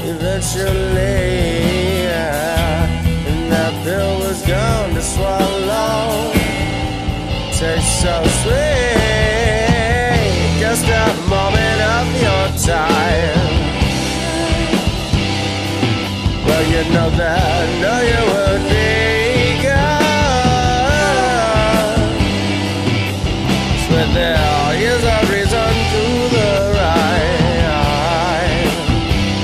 eventually, and that pill was gone to swallow. Tastes so sweet, just a moment of your time. Well, you know that, no you